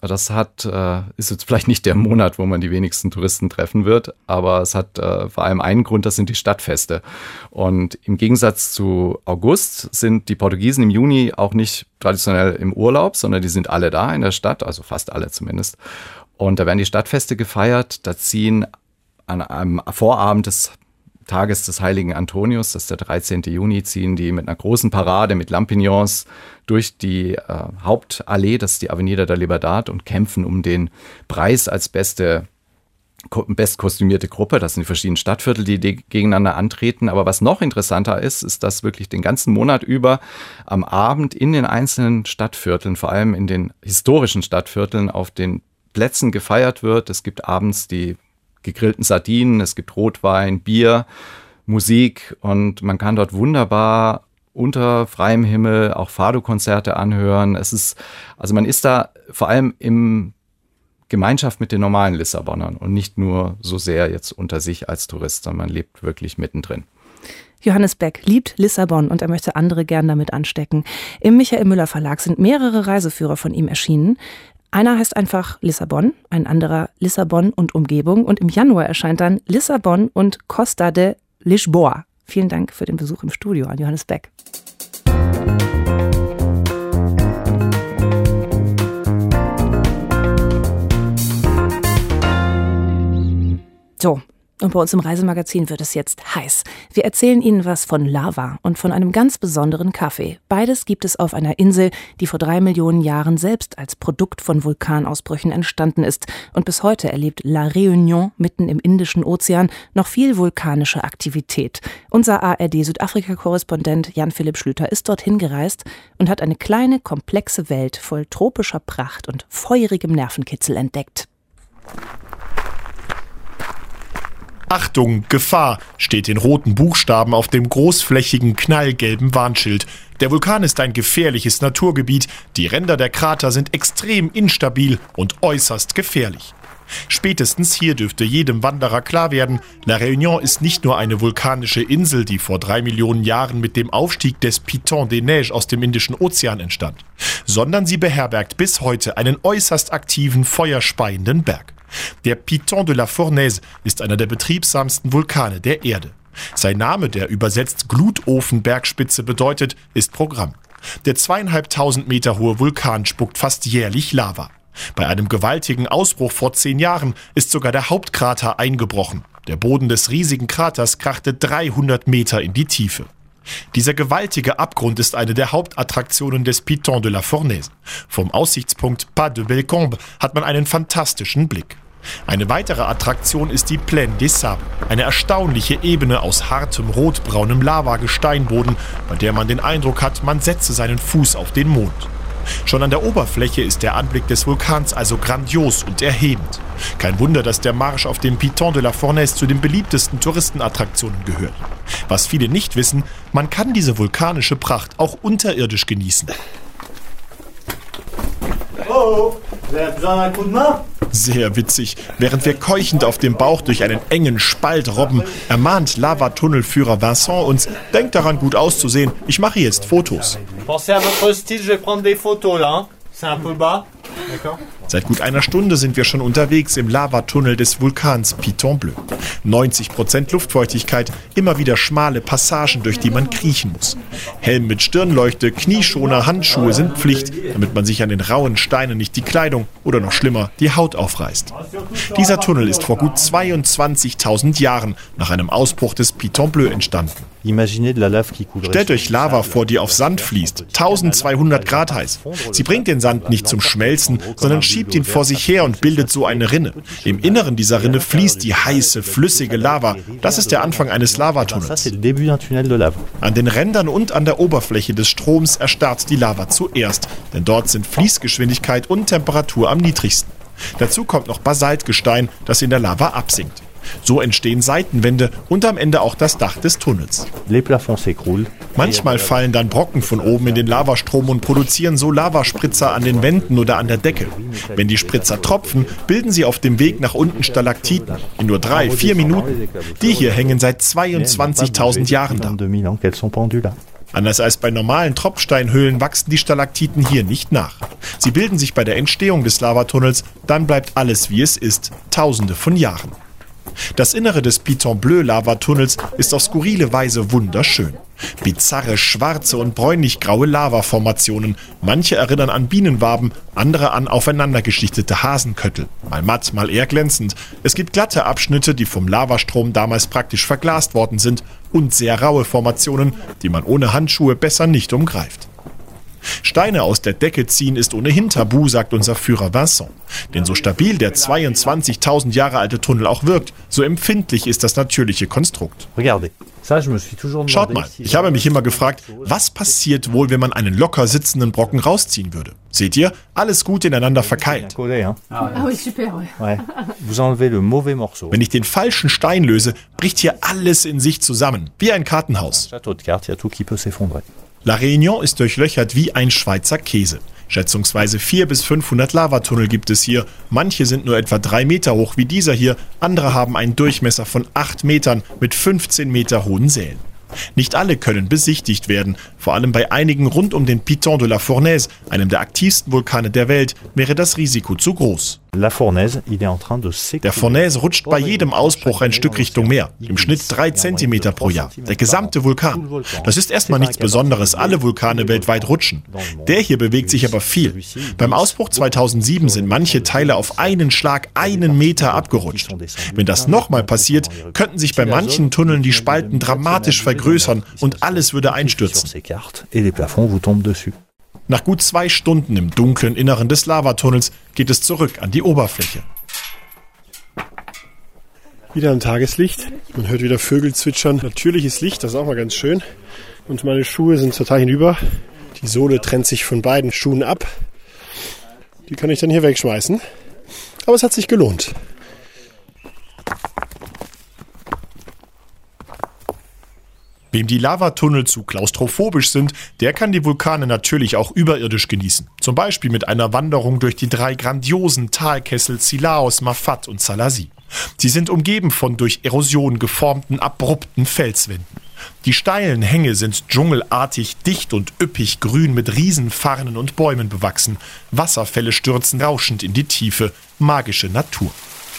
Speaker 3: Das ist jetzt vielleicht nicht der Monat, wo man die wenigsten Touristen treffen wird, aber es hat vor allem einen Grund, das sind die Stadtfeste. Und im Gegensatz zu August sind die Portugiesen im Juni auch nicht traditionell im Urlaub, sondern die sind alle da in der Stadt, also fast alle zumindest. Und da werden die Stadtfeste gefeiert, da ziehen an einem Vorabend des Tages des heiligen Antonius, das ist der 13. Juni, ziehen die mit einer großen Parade mit Lampignons durch die Hauptallee, das ist die Avenida der Libertad, und kämpfen um den Preis als bestkostümierte Gruppe. Das sind die verschiedenen Stadtviertel, die gegeneinander antreten. Aber was noch interessanter ist, dass wirklich den ganzen Monat über am Abend in den einzelnen Stadtvierteln, vor allem in den historischen Stadtvierteln, auf den Plätzen gefeiert wird. Es gibt abends die gegrillten Sardinen, es gibt Rotwein, Bier, Musik und man kann dort wunderbar unter freiem Himmel auch Fado-Konzerte anhören. Man ist da vor allem in Gemeinschaft mit den normalen Lissabonern und nicht nur so sehr jetzt unter sich als Tourist, sondern man lebt wirklich mittendrin.
Speaker 2: Johannes Beck liebt Lissabon und er möchte andere gern damit anstecken. Im Michael Müller Verlag sind mehrere Reiseführer von ihm erschienen. Einer heißt einfach Lissabon, ein anderer Lissabon und Umgebung und im Januar erscheint dann Lissabon und Costa de Lisboa. Vielen Dank für den Besuch im Studio an Johannes Beck. So. Und bei uns im Reisemagazin wird es jetzt heiß. Wir erzählen Ihnen was von Lava und von einem ganz besonderen Kaffee. Beides gibt es auf einer Insel, die vor 3 Millionen Jahren selbst als Produkt von Vulkanausbrüchen entstanden ist. Und bis heute erlebt La Réunion mitten im Indischen Ozean noch viel vulkanische Aktivität. Unser ARD-Südafrika-Korrespondent Jan-Philipp Schlüter ist dorthin gereist und hat eine kleine, komplexe Welt voll tropischer Pracht und feurigem Nervenkitzel entdeckt.
Speaker 4: Achtung, Gefahr, steht in roten Buchstaben auf dem großflächigen, knallgelben Warnschild. Der Vulkan ist ein gefährliches Naturgebiet. Die Ränder der Krater sind extrem instabil und äußerst gefährlich. Spätestens hier dürfte jedem Wanderer klar werden, La Réunion ist nicht nur eine vulkanische Insel, die vor 3 Millionen Jahren mit dem Aufstieg des Piton des Neiges aus dem Indischen Ozean entstand, sondern sie beherbergt bis heute einen äußerst aktiven, feuerspeienden Berg. Der Piton de la Fournaise ist einer der betriebsamsten Vulkane der Erde. Sein Name, der übersetzt Glutofenbergspitze bedeutet, ist Programm. Der 2500 Meter hohe Vulkan spuckt fast jährlich Lava. Bei einem gewaltigen Ausbruch vor 10 Jahren ist sogar der Hauptkrater eingebrochen. Der Boden des riesigen Kraters krachte 300 Meter in die Tiefe. Dieser gewaltige Abgrund ist eine der Hauptattraktionen des Piton de la Fournaise. Vom Aussichtspunkt Pas de Bellecombe hat man einen fantastischen Blick. Eine weitere Attraktion ist die Plaine des Sables, eine erstaunliche Ebene aus hartem, rotbraunem Lavagesteinboden, bei der man den Eindruck hat, man setze seinen Fuß auf den Mond. Schon an der Oberfläche ist der Anblick des Vulkans also grandios und erhebend. Kein Wunder, dass der Marsch auf dem Piton de la Fournaise zu den beliebtesten Touristenattraktionen gehört. Was viele nicht wissen, man kann diese vulkanische Pracht auch unterirdisch genießen.
Speaker 5: Oh, vous avez besoin d'un coup de main?
Speaker 4: Sehr witzig. Während wir keuchend auf dem Bauch durch einen engen Spalt robben, ermahnt Lavatunnelführer Vincent uns, denkt daran, gut auszusehen, ich mache jetzt Fotos.
Speaker 5: Pensez à votre style, je vais prendre des photos là. C'est un peu bas. D'accord.
Speaker 4: Seit gut einer Stunde sind wir schon unterwegs im Lavatunnel des Vulkans Piton Bleu. 90% Luftfeuchtigkeit, immer wieder schmale Passagen, durch die man kriechen muss. Helm mit Stirnleuchte, Knieschoner, Handschuhe sind Pflicht, damit man sich an den rauen Steinen nicht die Kleidung oder noch schlimmer die Haut aufreißt. Dieser Tunnel ist vor gut 22.000 Jahren nach einem Ausbruch des Piton Bleu entstanden. Stellt euch Lava vor, die auf Sand fließt, 1200 Grad heiß. Sie bringt den Sand nicht zum Schmelzen, sondern schiebt ihn vor sich her und bildet so eine Rinne. Im Inneren dieser Rinne fließt die heiße, flüssige Lava. Das ist der Anfang eines Lavatunnels. An den Rändern und an der Oberfläche des Stroms erstarrt die Lava zuerst, denn dort sind Fließgeschwindigkeit und Temperatur am niedrigsten. Dazu kommt noch Basaltgestein, das in der Lava absinkt. So entstehen Seitenwände und am Ende auch das Dach des Tunnels. Manchmal fallen dann Brocken von oben in den Lavastrom und produzieren so Lavaspritzer an den Wänden oder an der Decke. Wenn die Spritzer tropfen, bilden sie auf dem Weg nach unten Stalaktiten. In nur 3-4 Minuten. Die hier hängen seit 22.000 Jahren da. Anders als bei normalen Tropfsteinhöhlen wachsen die Stalaktiten hier nicht nach. Sie bilden sich bei der Entstehung des Lavatunnels, dann bleibt alles wie es ist, Tausende von Jahren. Das Innere des Piton Bleu Lavatunnels ist auf skurrile Weise wunderschön. Bizarre, schwarze und bräunlich-graue Lavaformationen. Manche erinnern an Bienenwaben, andere an aufeinandergeschichtete Hasenköttel. Mal matt, mal eher glänzend. Es gibt glatte Abschnitte, die vom Lavastrom damals praktisch verglast worden sind, und sehr raue Formationen, die man ohne Handschuhe besser nicht umgreift. Steine aus der Decke ziehen ist ohnehin tabu, sagt unser Führer Vincent. Denn so stabil der 22.000 Jahre alte Tunnel auch wirkt, so empfindlich ist das natürliche Konstrukt. Schaut mal, ich habe mich immer gefragt, was passiert wohl, wenn man einen locker sitzenden Brocken rausziehen würde? Seht ihr, alles gut ineinander verkeilt. Wenn ich den falschen Stein löse, bricht hier alles in sich zusammen, wie ein Kartenhaus. La Réunion ist durchlöchert wie ein Schweizer Käse. Schätzungsweise 400 bis 500 Lavatunnel gibt es hier. Manche sind nur etwa 3 Meter hoch wie dieser hier. Andere haben einen Durchmesser von 8 Metern mit 15 Meter hohen Sälen. Nicht alle können besichtigt werden. Vor allem bei einigen rund um den Piton de la Fournaise, einem der aktivsten Vulkane der Welt, wäre das Risiko zu groß. Der Fournaise rutscht bei jedem Ausbruch ein Stück Richtung Meer, im Schnitt 3 Zentimeter pro Jahr. Der gesamte Vulkan. Das ist erstmal nichts Besonderes, alle Vulkane weltweit rutschen. Der hier bewegt sich aber viel. Beim Ausbruch 2007 sind manche Teile auf einen Schlag 1 Meter abgerutscht. Wenn das nochmal passiert, könnten sich bei manchen Tunneln die Spalten dramatisch vergrößern und alles würde einstürzen. Nach gut 2 Stunden im dunklen Inneren des Lavatunnels geht es zurück an die Oberfläche.
Speaker 6: Wieder ein Tageslicht. Man hört wieder Vögel zwitschern. Natürliches Licht, das ist auch mal ganz schön. Und meine Schuhe sind total hinüber. Die Sohle trennt sich von beiden Schuhen ab. Die kann ich dann hier wegschmeißen. Aber es hat sich gelohnt.
Speaker 4: Wem die Lavatunnel zu klaustrophobisch sind, der kann die Vulkane natürlich auch überirdisch genießen. Zum Beispiel mit einer Wanderung durch die 3 grandiosen Talkessel Silaos, Mafat und Salassi. Sie sind umgeben von durch Erosion geformten, abrupten Felswänden. Die steilen Hänge sind dschungelartig, dicht und üppig grün mit Riesenfarnen und Bäumen bewachsen. Wasserfälle stürzen rauschend in die Tiefe. Magische Natur.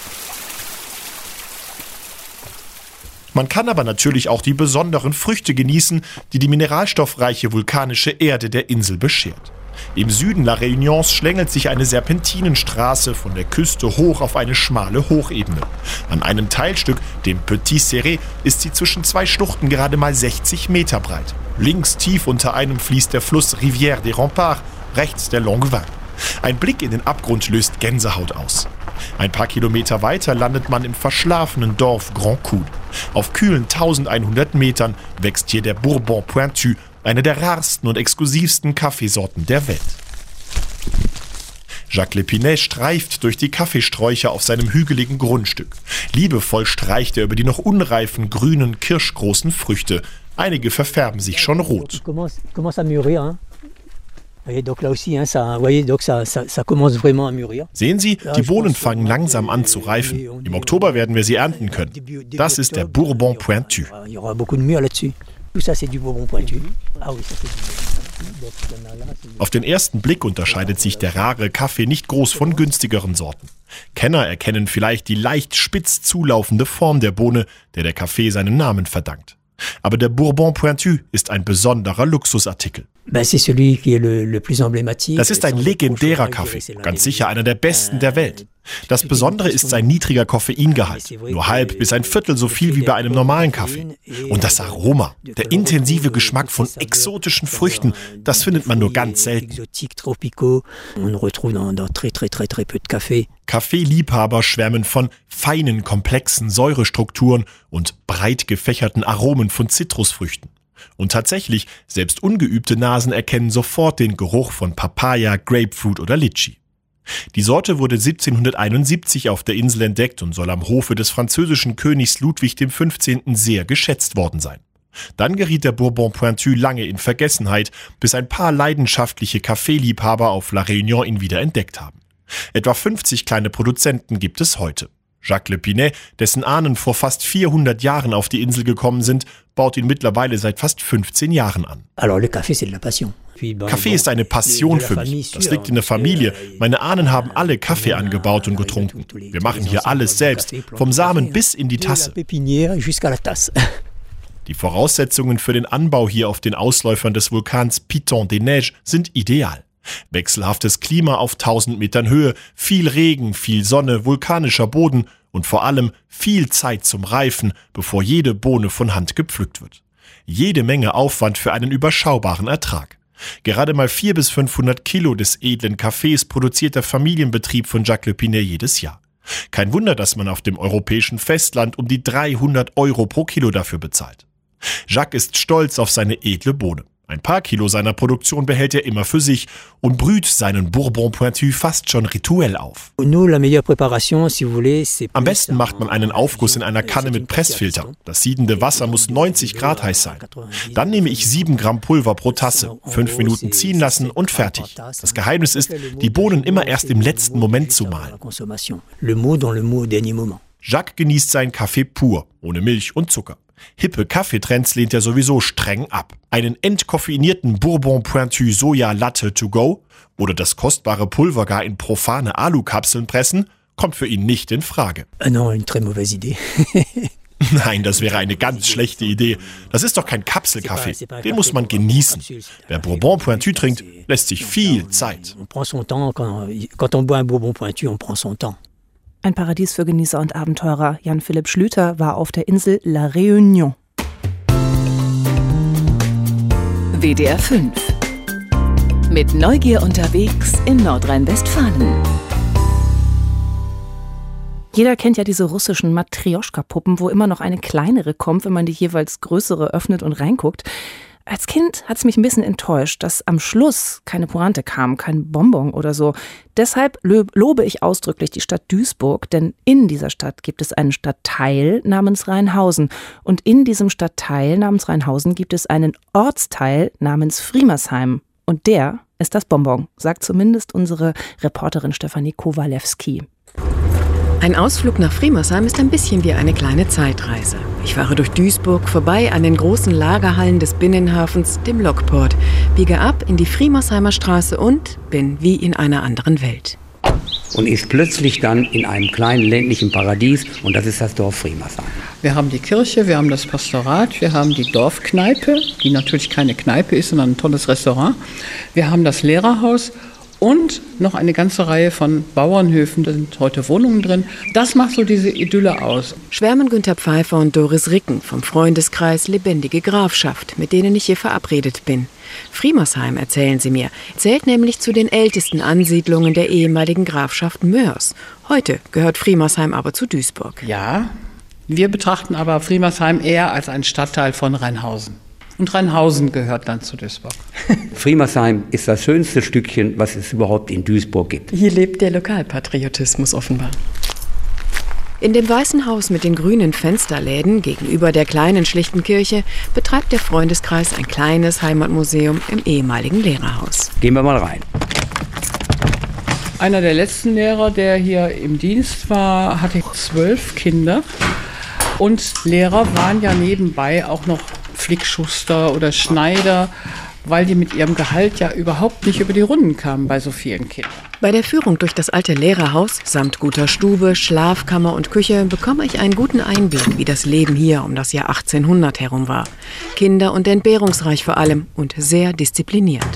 Speaker 4: Man kann aber natürlich auch die besonderen Früchte genießen, die die mineralstoffreiche vulkanische Erde der Insel beschert. Im Süden La Réunions schlängelt sich eine Serpentinenstraße von der Küste hoch auf eine schmale Hochebene. An einem Teilstück, dem Petit Serré, ist sie zwischen 2 Schluchten gerade mal 60 Meter breit. Links tief unter einem fließt der Fluss Rivière des Remparts, rechts der Longuevin. Ein Blick in den Abgrund löst Gänsehaut aus. Ein paar Kilometer weiter landet man im verschlafenen Dorf Grand Coude. Auf kühlen 1100 Metern wächst hier der Bourbon Pointu, eine der rarsten und exklusivsten Kaffeesorten der Welt. Jacques Lepinet streift durch die Kaffeesträucher auf seinem hügeligen Grundstück. Liebevoll streicht er über die noch unreifen, grünen, kirschgroßen Früchte. Einige verfärben sich schon rot. Sehen Sie, die Bohnen fangen langsam an zu reifen. Im Oktober werden wir sie ernten können. Das ist der Bourbon Pointu. Auf den ersten Blick unterscheidet sich der rare Kaffee nicht groß von günstigeren Sorten. Kenner erkennen vielleicht die leicht spitz zulaufende Form der Bohne, der Kaffee seinen Namen verdankt. Aber der Bourbon Pointu ist ein besonderer Luxusartikel. Das ist ein legendärer Kaffee, ganz sicher einer der besten der Welt. Das Besondere ist sein niedriger Koffeingehalt, nur halb bis ein Viertel so viel wie bei einem normalen Kaffee. Und das Aroma, der intensive Geschmack von exotischen Früchten, das findet man nur ganz selten. Kaffeeliebhaber schwärmen von feinen, komplexen Säurestrukturen und breit gefächerten Aromen von Zitrusfrüchten. Und tatsächlich, selbst ungeübte Nasen erkennen sofort den Geruch von Papaya, Grapefruit oder Litschi. Die Sorte wurde 1771 auf der Insel entdeckt und soll am Hofe des französischen Königs Ludwig XV. Sehr geschätzt worden sein. Dann geriet der Bourbon Pointu lange in Vergessenheit, bis ein paar leidenschaftliche Kaffeeliebhaber auf La Réunion ihn wieder entdeckt haben. Etwa 50 kleine Produzenten gibt es heute. Jacques Le Pinet, dessen Ahnen vor fast 400 Jahren auf die Insel gekommen sind, baut ihn mittlerweile seit fast 15 Jahren an. Kaffee ist eine Passion für mich. Das liegt in der Familie. Meine Ahnen haben alle Kaffee angebaut und getrunken. Wir machen hier alles selbst, vom Samen bis in die Tasse. Die Voraussetzungen für den Anbau hier auf den Ausläufern des Vulkans Piton des Neiges sind ideal. Wechselhaftes Klima auf 1000 Metern Höhe, viel Regen, viel Sonne, vulkanischer Boden und vor allem viel Zeit zum Reifen, bevor jede Bohne von Hand gepflückt wird. Jede Menge Aufwand für einen überschaubaren Ertrag. Gerade mal 400 bis 500 Kilo des edlen Kaffees produziert der Familienbetrieb von Jacques Le Pinet jedes Jahr. Kein Wunder, dass man auf dem europäischen Festland um die 300 € pro Kilo dafür bezahlt. Jacques ist stolz auf seine edle Bohne. Ein paar Kilo seiner Produktion behält er immer für sich und brüht seinen Bourbon Pointu fast schon rituell auf. Am besten macht man einen Aufguss in einer Kanne mit Pressfilter. Das siedende Wasser muss 90 Grad heiß sein. Dann nehme ich 7 Gramm Pulver pro Tasse, 5 Minuten ziehen lassen und fertig. Das Geheimnis ist, die Bohnen immer erst im letzten Moment zu mahlen. Jacques genießt seinen Kaffee pur, ohne Milch und Zucker. Hippe Kaffeetrends lehnt er sowieso streng ab. Einen entkoffeinierten Bourbon Pointu Soja Latte to go oder das kostbare Pulver gar in profane Alukapseln pressen, kommt für ihn nicht in Frage. Nein, das wäre eine ganz schlechte Idee. Das ist doch kein Kapselkaffee. Den muss man genießen. Wer Bourbon Pointu trinkt, lässt sich viel Zeit.
Speaker 2: Ein Paradies für Genießer und Abenteurer. Jan-Philipp Schlüter war auf der Insel La Réunion.
Speaker 1: WDR 5. Mit Neugier unterwegs in Nordrhein-Westfalen.
Speaker 2: Jeder kennt ja diese russischen Matrioschka-Puppen, wo immer noch eine kleinere kommt, wenn man die jeweils größere öffnet und reinguckt. Als Kind hat es mich ein bisschen enttäuscht, dass am Schluss keine Pointe kam, kein Bonbon oder so. Deshalb lobe ich ausdrücklich die Stadt Duisburg, denn in dieser Stadt gibt es einen Stadtteil namens Rheinhausen. Und in diesem Stadtteil namens Rheinhausen gibt es einen Ortsteil namens Friemersheim. Und der ist das Bonbon, sagt zumindest unsere Reporterin Stefanie Kowalewski.
Speaker 7: Ein Ausflug nach Friemersheim ist ein bisschen wie eine kleine Zeitreise. Ich fahre durch Duisburg vorbei an den großen Lagerhallen des Binnenhafens, dem Lokport, biege ab in die Friemersheimer Straße und bin wie in einer anderen Welt.
Speaker 8: Und ist plötzlich dann in einem kleinen ländlichen Paradies und das ist das Dorf Friemersheim.
Speaker 9: Wir haben die Kirche, wir haben das Pastorat, wir haben die Dorfkneipe, die natürlich keine Kneipe ist, sondern ein tolles Restaurant. Wir haben das Lehrerhaus. Und noch eine ganze Reihe von Bauernhöfen, da sind heute Wohnungen drin. Das macht so diese Idylle aus.
Speaker 7: Schwärmen Günter Pfeiffer und Doris Ricken vom Freundeskreis Lebendige Grafschaft, mit denen ich hier verabredet bin. Friemersheim, erzählen sie mir, zählt nämlich zu den ältesten Ansiedlungen der ehemaligen Grafschaft Moers. Heute gehört Friemersheim aber zu Duisburg.
Speaker 9: Ja, wir betrachten aber Friemersheim eher als einen Stadtteil von Rheinhausen. Und Rheinhausen gehört dann zu Duisburg.
Speaker 8: Friemersheim ist das schönste Stückchen, was es überhaupt in Duisburg gibt.
Speaker 7: Hier lebt der Lokalpatriotismus offenbar. In dem weißen Haus mit den grünen Fensterläden gegenüber der kleinen schlichten Kirche betreibt der Freundeskreis ein kleines Heimatmuseum im ehemaligen Lehrerhaus.
Speaker 8: Gehen wir mal rein.
Speaker 9: Einer der letzten Lehrer, der hier im Dienst war, hatte 12 Kinder. Und Lehrer waren ja nebenbei auch noch Flickschuster oder Schneider, weil die mit ihrem Gehalt ja überhaupt nicht über die Runden kamen bei so vielen Kindern.
Speaker 7: Bei der Führung durch das alte Lehrerhaus samt guter Stube, Schlafkammer und Küche bekomme ich einen guten Einblick, wie das Leben hier um das Jahr 1800 herum war. Kinder- und entbehrungsreich vor allem und sehr diszipliniert.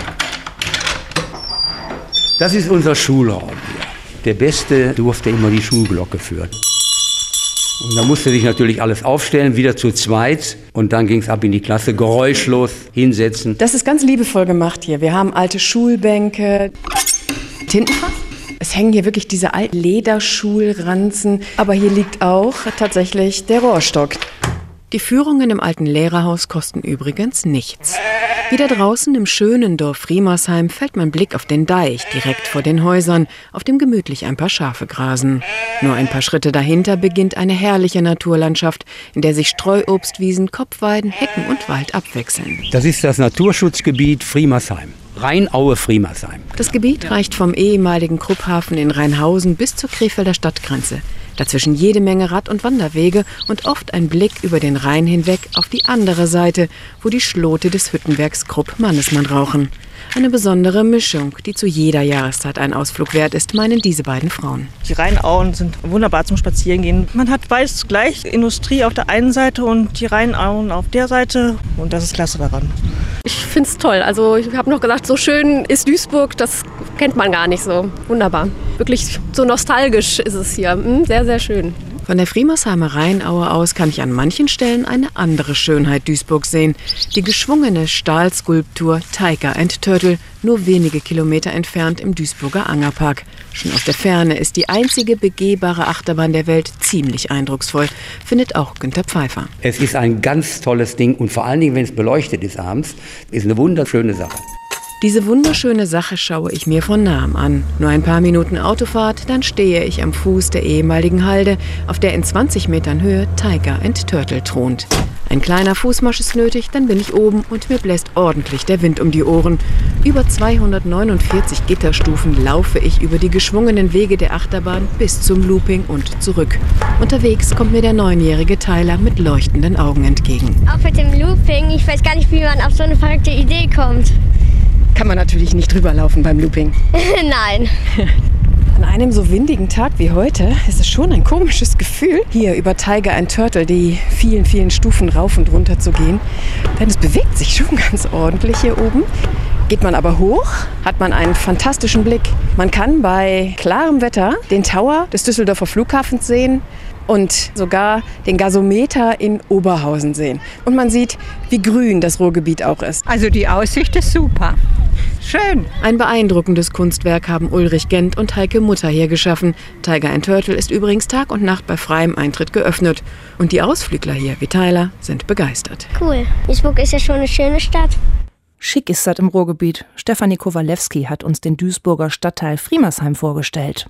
Speaker 8: Das ist unser Schulraum hier. Der Beste durfte immer die Schulglocke führen. Und da musste sich natürlich alles aufstellen, wieder zu zweit. Und dann ging es ab in die Klasse, geräuschlos hinsetzen.
Speaker 7: Das ist ganz liebevoll gemacht hier. Wir haben alte Schulbänke, Tintenfass. Es hängen hier wirklich diese alten Lederschulranzen. Aber hier liegt auch tatsächlich der Rohrstock. Die Führungen im alten Lehrerhaus kosten übrigens nichts. Wieder draußen im schönen Dorf Friemersheim fällt mein Blick auf den Deich direkt vor den Häusern, auf dem gemütlich ein paar Schafe grasen. Nur ein paar Schritte dahinter beginnt eine herrliche Naturlandschaft, in der sich Streuobstwiesen, Kopfweiden, Hecken und Wald abwechseln.
Speaker 8: Das ist das Naturschutzgebiet Friemersheim. Rheinaue Friemersheim.
Speaker 7: Das Gebiet reicht vom ehemaligen Krupphafen in Rheinhausen bis zur Krefelder Stadtgrenze. Dazwischen jede Menge Rad- und Wanderwege und oft ein Blick über den Rhein hinweg auf die andere Seite, wo die Schlote des Hüttenwerks Krupp-Mannesmann rauchen. Eine besondere Mischung, die zu jeder Jahreszeit ein Ausflug wert ist, meinen diese beiden Frauen.
Speaker 10: Die Rheinauen sind wunderbar zum Spazierengehen. Man hat beides gleich, Industrie auf der einen Seite und die Rheinauen auf der Seite. Und das ist klasse daran.
Speaker 11: Ich finde es toll. Also ich habe noch gesagt, so schön ist Duisburg, das kennt man gar nicht so. Wunderbar. Wirklich so nostalgisch ist es hier. Sehr, sehr schön.
Speaker 7: Von der Friemersheimer Rheinaue aus kann ich an manchen Stellen eine andere Schönheit Duisburgs sehen. Die geschwungene Stahlskulptur Tiger and Turtle, nur wenige Kilometer entfernt im Duisburger Angerpark. Schon aus der Ferne ist die einzige begehbare Achterbahn der Welt ziemlich eindrucksvoll, findet auch Günter Pfeiffer.
Speaker 8: Es ist ein ganz tolles Ding und vor allen Dingen, wenn es beleuchtet ist abends, ist eine wunderschöne Sache.
Speaker 7: Diese wunderschöne Sache schaue ich mir von nahem an. Nur ein paar Minuten Autofahrt, dann stehe ich am Fuß der ehemaligen Halde, auf der in 20 Metern Höhe Tiger and Turtle thront. Ein kleiner Fußmarsch ist nötig, dann bin ich oben und mir bläst ordentlich der Wind um die Ohren. Über 249 Gitterstufen laufe ich über die geschwungenen Wege der Achterbahn bis zum Looping und zurück. Unterwegs kommt mir der 9-jährige Tyler mit leuchtenden Augen entgegen.
Speaker 12: Auch mit dem Looping, ich weiß gar nicht, wie man auf so eine verrückte Idee kommt.
Speaker 7: Kann man natürlich nicht drüber laufen beim Looping.
Speaker 12: Nein.
Speaker 7: An einem so windigen Tag wie heute ist es schon ein komisches Gefühl, hier über Tiger and Turtle die vielen, vielen Stufen rauf und runter zu gehen. Denn es bewegt sich schon ganz ordentlich hier oben. Geht man aber hoch, hat man einen fantastischen Blick. Man kann bei klarem Wetter den Tower des Düsseldorfer Flughafens sehen und sogar den Gasometer in Oberhausen sehen. Und man sieht, wie grün das Ruhrgebiet auch ist.
Speaker 13: Also die Aussicht ist super. Schön.
Speaker 7: Ein beeindruckendes Kunstwerk haben Ulrich Gent und Heike Mutter hier geschaffen. Tiger and Turtle ist übrigens Tag und Nacht bei freiem Eintritt geöffnet. Und die Ausflügler hier, wie Tyler, sind begeistert.
Speaker 12: Cool. Duisburg ist ja schon eine schöne Stadt.
Speaker 2: Schick ist das im Ruhrgebiet. Stefanie Kowalewski hat uns den Duisburger Stadtteil Friemersheim vorgestellt.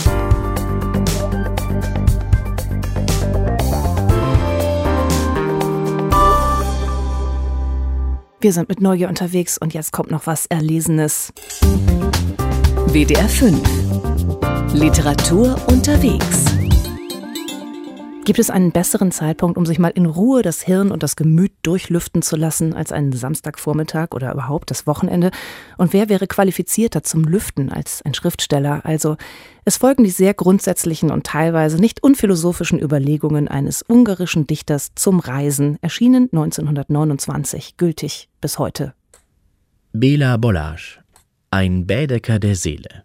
Speaker 2: Wir sind mit Neugier unterwegs und jetzt kommt noch was Erlesenes.
Speaker 1: WDR 5 Literatur unterwegs.
Speaker 2: Gibt es einen besseren Zeitpunkt, um sich mal in Ruhe das Hirn und das Gemüt durchlüften zu lassen, als einen Samstagvormittag oder überhaupt das Wochenende? Und wer wäre qualifizierter zum Lüften als ein Schriftsteller? Also, es folgen die sehr grundsätzlichen und teilweise nicht unphilosophischen Überlegungen eines ungarischen Dichters zum Reisen, erschienen 1929, gültig bis heute.
Speaker 14: Béla Balázs, ein Baedeker der Seele.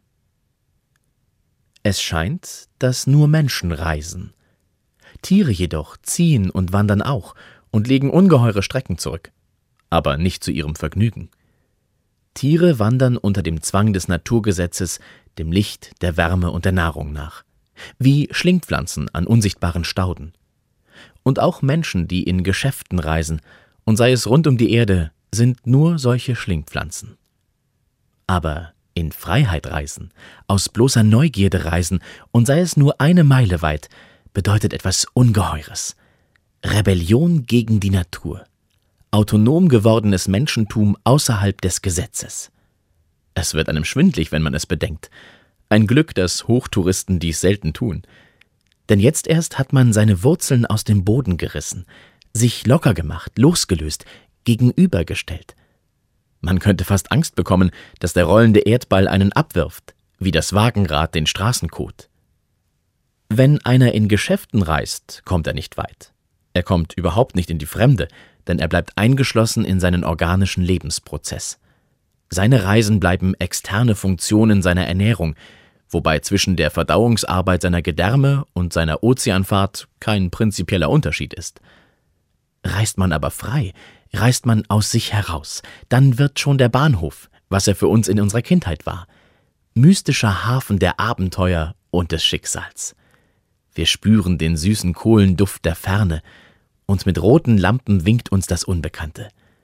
Speaker 14: Es scheint, dass nur Menschen reisen. Tiere jedoch ziehen und wandern auch und legen ungeheure Strecken zurück, aber nicht zu ihrem Vergnügen. Tiere wandern unter dem Zwang des Naturgesetzes, dem Licht, der Wärme und der Nahrung nach, wie Schlingpflanzen an unsichtbaren Stauden. Und auch Menschen, die in Geschäften reisen, und sei es rund um die Erde, sind nur solche Schlingpflanzen. Aber in Freiheit reisen, aus bloßer Neugierde reisen, und sei es nur eine Meile weit, bedeutet etwas Ungeheures. Rebellion gegen die Natur. Autonom gewordenes Menschentum außerhalb des Gesetzes. Es wird einem schwindlig, wenn man es bedenkt. Ein Glück, dass Hochtouristen dies selten tun. Denn jetzt erst hat man seine Wurzeln aus dem Boden gerissen, sich locker gemacht, losgelöst, gegenübergestellt. Man könnte fast Angst bekommen, dass der rollende Erdball einen abwirft, wie das Wagenrad den Straßenkot. Wenn einer in Geschäften reist, kommt er nicht weit. Er kommt überhaupt nicht in die Fremde, denn er bleibt eingeschlossen in seinen organischen Lebensprozess. Seine Reisen bleiben externe Funktionen seiner Ernährung, wobei zwischen der Verdauungsarbeit seiner Gedärme und seiner Ozeanfahrt kein prinzipieller Unterschied ist. Reist man aber frei, reist man aus sich heraus, dann wird schon der Bahnhof, was er für uns in unserer Kindheit war. Mystischer Hafen der Abenteuer und des Schicksals. Wir spüren den süßen Kohlenduft der Ferne, und mit roten Lampen winkt uns das Unbekannte.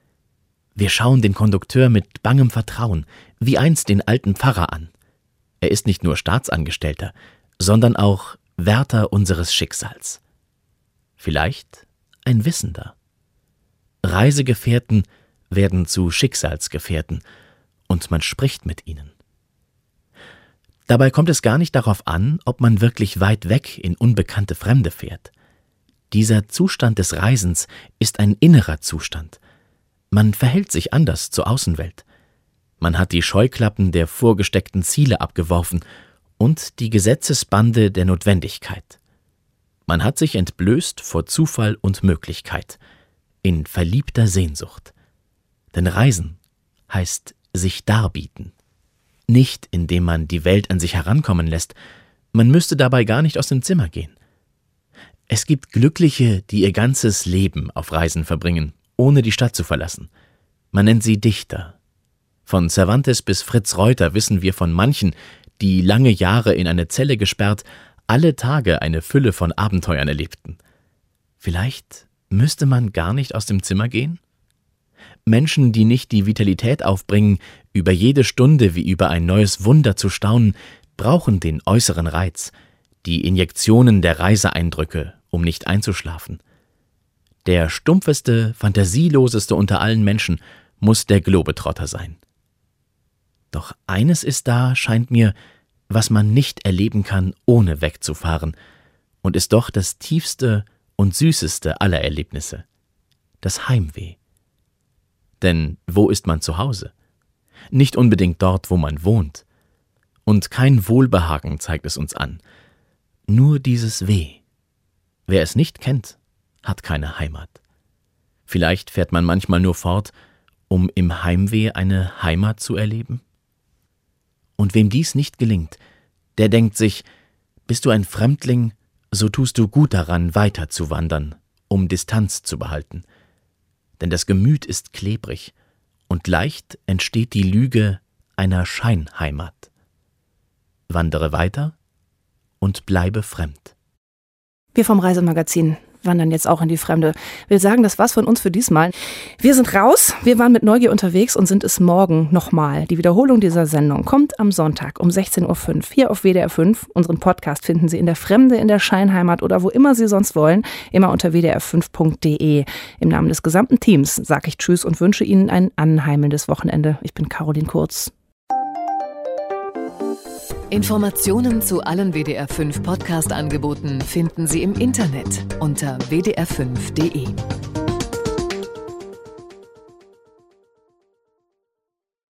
Speaker 14: Wir schauen den Kondukteur mit bangem Vertrauen, wie einst den alten Pfarrer an. Er ist nicht nur Staatsangestellter, sondern auch Wärter unseres Schicksals. Vielleicht ein Wissender. Reisegefährten werden zu Schicksalsgefährten, und man spricht mit ihnen. Dabei kommt es gar nicht darauf an, ob man wirklich weit weg in unbekannte Fremde fährt. Dieser Zustand des Reisens ist ein innerer Zustand. Man verhält sich anders zur Außenwelt. Man hat die Scheuklappen der vorgesteckten Ziele abgeworfen und die Gesetzesbande der Notwendigkeit. Man hat sich entblößt vor Zufall und Möglichkeit, in verliebter Sehnsucht. Denn Reisen heißt sich darbieten. Nicht, indem man die Welt an sich herankommen lässt. Man müsste dabei gar nicht aus dem Zimmer gehen. Es gibt Glückliche, die ihr ganzes Leben auf Reisen verbringen, ohne die Stadt zu verlassen. Man nennt sie Dichter. Von Cervantes bis Fritz Reuter wissen wir von manchen, die lange Jahre in eine Zelle gesperrt, alle Tage eine Fülle von Abenteuern erlebten. Vielleicht müsste man gar nicht aus dem Zimmer gehen? Menschen, die nicht die Vitalität aufbringen, über jede Stunde wie über ein neues Wunder zu staunen, brauchen den äußeren Reiz, die Injektionen der Reiseeindrücke, um nicht einzuschlafen. Der stumpfeste, fantasieloseste unter allen Menschen muss der Globetrotter sein. Doch eines ist da, scheint mir, was man nicht erleben kann, ohne wegzufahren, und ist doch das tiefste und süßeste aller Erlebnisse: das Heimweh. Denn wo ist man zu Hause? Nicht unbedingt dort, wo man wohnt. Und kein Wohlbehagen zeigt es uns an. Nur dieses Weh. Wer es nicht kennt, hat keine Heimat. Vielleicht fährt man manchmal nur fort, um im Heimweh eine Heimat zu erleben? Und wem dies nicht gelingt, der denkt sich, bist du ein Fremdling, so tust du gut daran, weiter zu wandern, um Distanz zu behalten. Denn das Gemüt ist klebrig und leicht entsteht die Lüge einer Scheinheimat. Wandere weiter und bleibe fremd.
Speaker 2: Wir vom Reisemagazin wandern jetzt auch in die Fremde. Will sagen, das war's von uns für diesmal. Wir sind raus, wir waren mit Neugier unterwegs und sind es morgen nochmal. Die Wiederholung dieser Sendung kommt am Sonntag um 16.05 Uhr hier auf WDR 5. Unseren Podcast finden Sie in der Fremde, in der Scheinheimat oder wo immer Sie sonst wollen, immer unter wdr5.de. Im Namen des gesamten Teams sage ich Tschüss und wünsche Ihnen ein anheimelndes Wochenende. Ich bin Caroline Kurz.
Speaker 1: Informationen zu allen WDR 5 Podcast-Angeboten finden Sie im Internet unter wdr5.de.